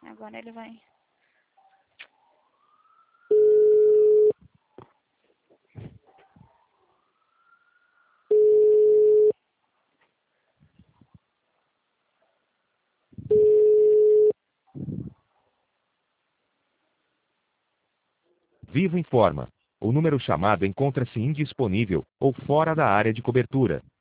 Agora ele vai. Vivo informa. O número chamado encontra-se indisponível ou fora da área de cobertura.